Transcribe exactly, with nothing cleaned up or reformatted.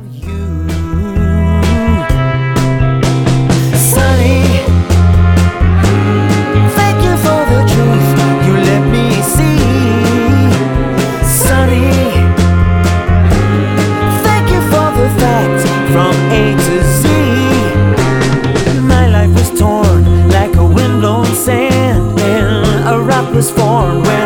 you. Sunny, thank you for the truth you let me see. Sunny, thank you for the facts from A to Z. My life was torn like a windblown sand, and a rock was formed.